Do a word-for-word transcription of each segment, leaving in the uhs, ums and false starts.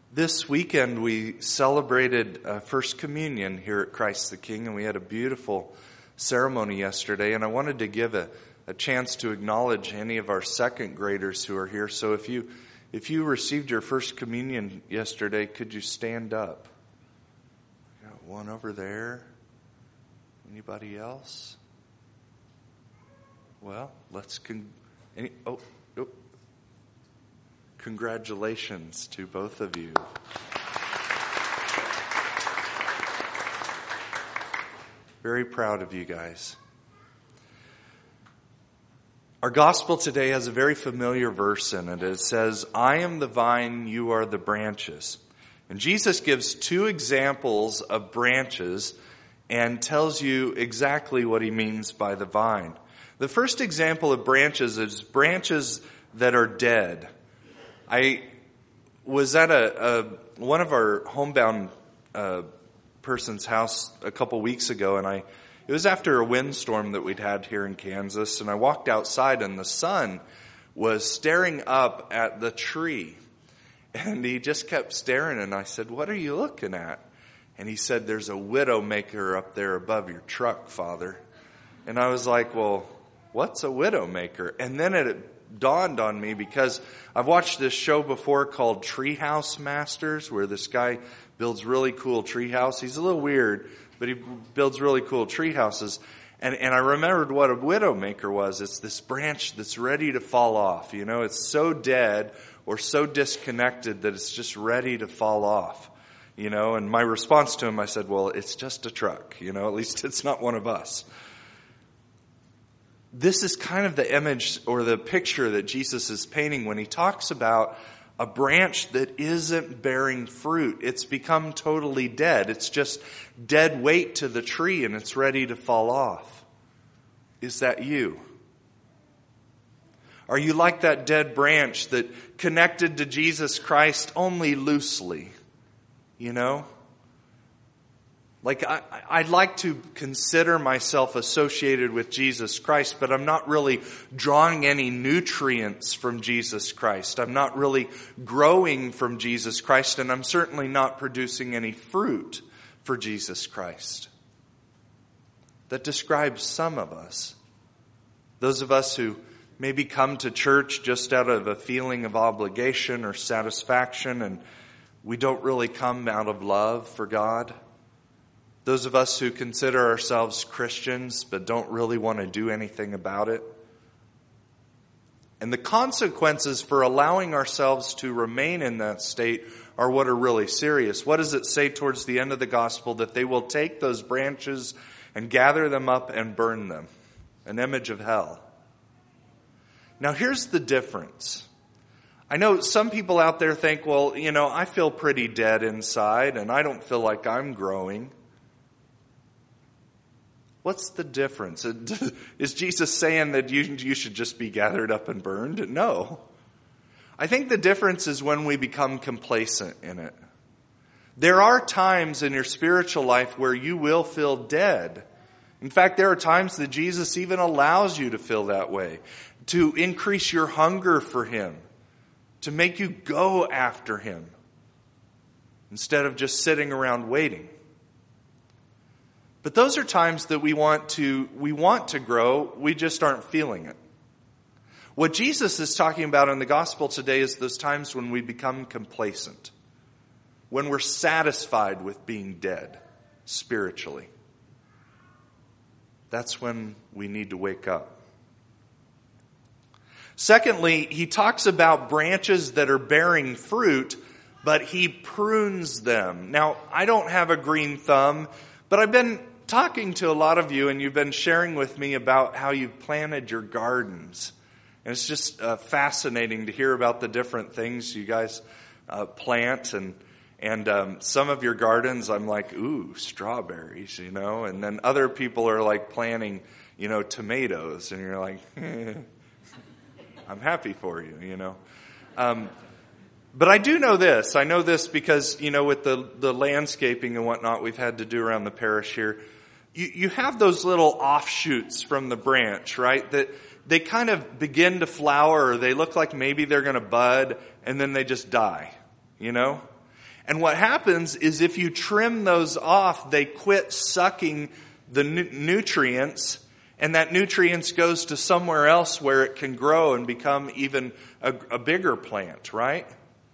This weekend we celebrated uh, First Communion here at Christ the King, and we had a beautiful ceremony yesterday, and I wanted to give a, a chance to acknowledge any of our second graders who are here. So if you if you received your First Communion yesterday, could you stand up? Got one over there. Anybody else? Well, let's con- any oh, oh. Congratulations to both of you. Very proud of you guys. Our gospel today has a very familiar verse in it. It says, "I am the vine, you are the branches." And Jesus gives two examples of branches and tells you exactly what he means by the vine. The first example of branches is branches that are dead. I was at a, a one of our homebound uh, person's house a couple weeks ago, and I it was after a windstorm that we'd had here in Kansas, and I walked outside, and the sun was staring up at the tree, and he just kept staring, and I said, "What are you looking at?" And he said, "There's a widowmaker up there above your truck, Father." And I was like, "Well, what's a widowmaker?" And then it dawned on me, because I've watched this show before called Treehouse Masters, where this guy builds really cool tree house. He's a little weird, but he builds really cool tree houses. And, and I remembered what a widowmaker was. It's this branch that's ready to fall off. You know, it's so dead or so disconnected that it's just ready to fall off. You know, and my response to him, I said, "Well, it's just a truck. You know, at least it's not one of us." This is kind of the image or the picture that Jesus is painting when he talks about a branch that isn't bearing fruit. It's become totally dead. It's just dead weight to the tree, and it's ready to fall off. Is that you? Are you like that dead branch that connected to Jesus Christ only loosely? You know? Like, I, I'd like to consider myself associated with Jesus Christ, but I'm not really drawing any nutrients from Jesus Christ. I'm not really growing from Jesus Christ, and I'm certainly not producing any fruit for Jesus Christ. That describes some of us. Those of us who maybe come to church just out of a feeling of obligation or satisfaction, and we don't really come out of love for God. Those of us who consider ourselves Christians but don't really want to do anything about it. And the consequences for allowing ourselves to remain in that state are what are really serious. What does it say towards the end of the gospel? That they will take those branches and gather them up and burn them. An image of hell. Now here's the difference. I know some people out there think, well, you know, I feel pretty dead inside and I don't feel like I'm growing. What's the difference? Is Jesus saying that you, you should just be gathered up and burned? No. I think the difference is when we become complacent in it. There are times in your spiritual life where you will feel dead. In fact, there are times that Jesus even allows you to feel that way, to increase your hunger for Him, to make you go after Him, instead of just sitting around waiting. But those are times that we want to we want to grow, we just aren't feeling it. What Jesus is talking about in the gospel today is those times when we become complacent, when we're satisfied with being dead spiritually. That's when we need to wake up. Secondly, he talks about branches that are bearing fruit, but he prunes them. Now, I don't have a green thumb, but I've been talking to a lot of you, and you've been sharing with me about how you've planted your gardens. And it's just uh, fascinating to hear about the different things you guys uh, plant. And and um, some of your gardens, I'm like, ooh, strawberries, you know. And then other people are like planting, you know, tomatoes. And you're like, eh, I'm happy for you, you know. Um, but I do know this. I know this because, you know, with the, the landscaping and whatnot we've had to do around the parish here, you, you have those little offshoots from the branch, right, that they kind of begin to flower, or they look like maybe they're going to bud, and then they just die, you know? And what happens is if you trim those off, they quit sucking the nu- nutrients, and that nutrients goes to somewhere else where it can grow and become even a, a bigger plant, right?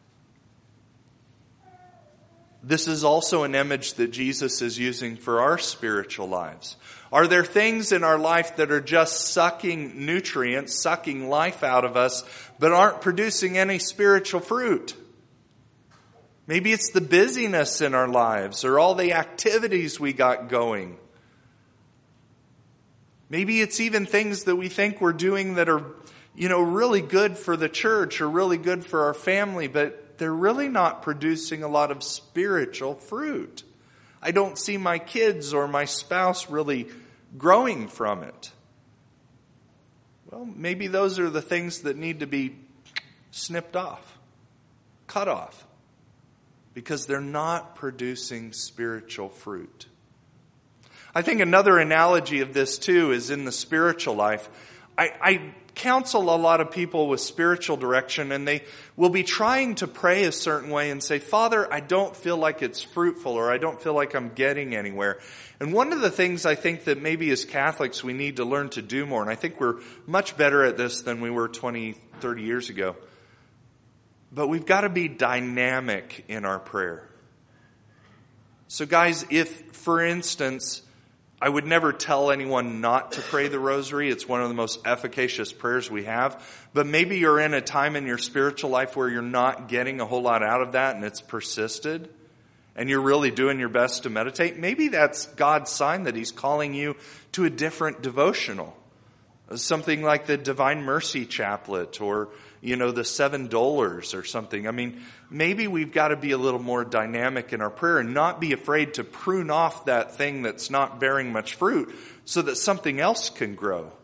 This is also an image that Jesus is using for our spiritual lives. Are there things in our life that are just sucking nutrients, sucking life out of us, but aren't producing any spiritual fruit? Maybe it's the busyness in our lives or all the activities we got going. Maybe it's even things that we think we're doing that are, you know, really good for the church or really good for our family, but they're really not producing a lot of spiritual fruit. I don't see my kids or my spouse really growing from it. Well, maybe those are the things that need to be snipped off, cut off, because they're not producing spiritual fruit. I think another analogy of this too is in the spiritual life. I, I counsel a lot of people with spiritual direction, and they will be trying to pray a certain way and say, Father, I don't feel like it's fruitful, or I don't feel like I'm getting anywhere. And one of the things I think that maybe as Catholics we need to learn to do more, and I think we're much better at this than we were twenty, thirty years ago, but we've got to be dynamic in our prayer. So guys, if, for instance, I would never tell anyone not to pray the rosary. It's one of the most efficacious prayers we have. But maybe you're in a time in your spiritual life where you're not getting a whole lot out of that and it's persisted, and you're really doing your best to meditate. Maybe that's God's sign that He's calling you to a different devotional. Something like the Divine Mercy Chaplet, or, you know, the Seven Dolors or something. I mean, maybe we've got to be a little more dynamic in our prayer and not be afraid to prune off that thing that's not bearing much fruit so that something else can grow.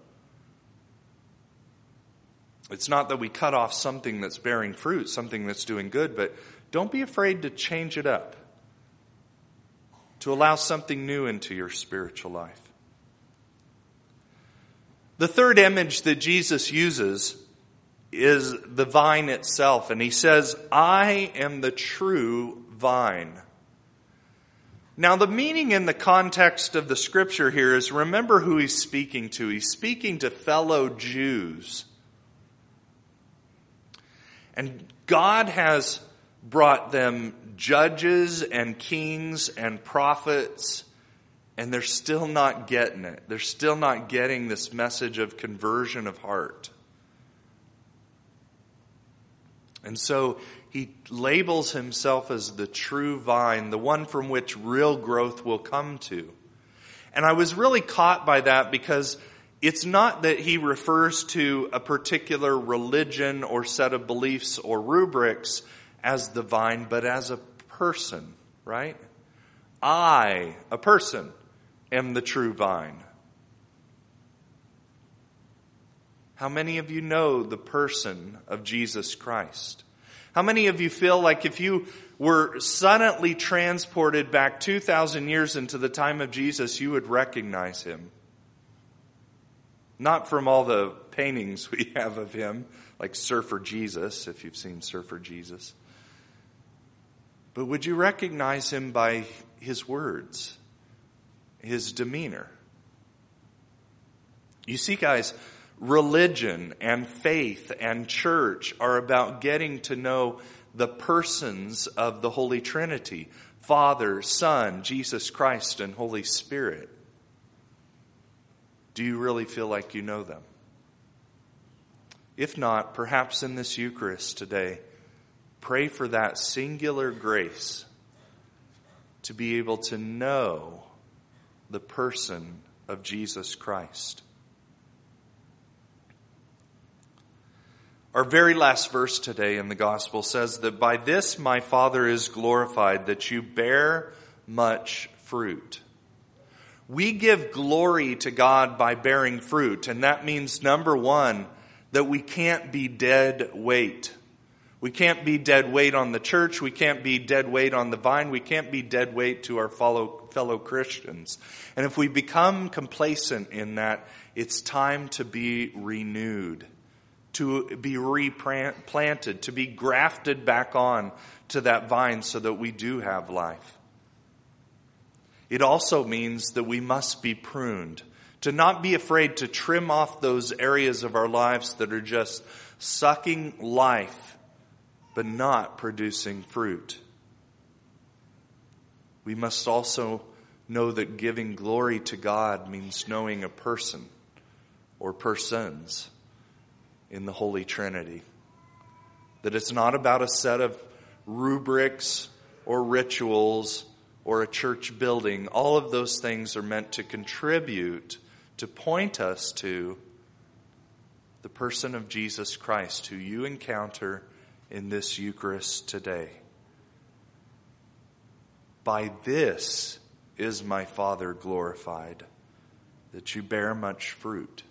It's not that we cut off something that's bearing fruit, something that's doing good, but don't be afraid to change it up, to allow something new into your spiritual life. The third image that Jesus uses is the vine itself. And He says, I am the true vine. Now, the meaning in the context of the scripture here is, remember who He's speaking to. He's speaking to fellow Jews. And God has brought them judges and kings and prophets, and they're still not getting it. They're still not getting this message of conversion of heart. And so He labels Himself as the true vine, the one from which real growth will come to. And I was really caught by that, because it's not that He refers to a particular religion or set of beliefs or rubrics as the vine, but as a person, right? I, a person, am the true vine. How many of you know the person of Jesus Christ? How many of you feel like if you were suddenly transported back two thousand years into the time of Jesus, you would recognize Him? Not from all the paintings we have of Him, like Surfer Jesus, if you've seen Surfer Jesus. But would you recognize Him by His words, His demeanor? You see, guys, religion and faith and church are about getting to know the persons of the Holy Trinity, Father, Son, Jesus Christ, and Holy Spirit. Do you really feel like you know them? If not, perhaps in this Eucharist today, pray for that singular grace to be able to know the person of Jesus Christ. Our very last verse today in the Gospel says that by this my Father is glorified, that you bear much fruit. We give glory to God by bearing fruit, and that means, number one, that we can't be dead weight. We can't be dead weight on the church. We can't be dead weight on the vine. We can't be dead weight to our fellow, fellow Christians. And if we become complacent in that, it's time to be renewed, to be replanted, to be grafted back on to that vine so that we do have life. It also means that we must be pruned, to not be afraid to trim off those areas of our lives that are just sucking life, but not producing fruit. We must also know that giving glory to God means knowing a person or persons in the Holy Trinity. That it's not about a set of rubrics or rituals or a church building. All of those things are meant to contribute, to point us to the person of Jesus Christ, who you encounter in this Eucharist today. By this is my Father glorified, that you bear much fruit,